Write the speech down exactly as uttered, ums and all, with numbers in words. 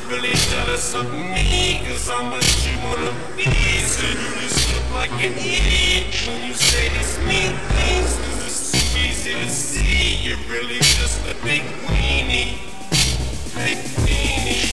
really jealous of me, cause how much you wanna be. So you just look like an idiot when you say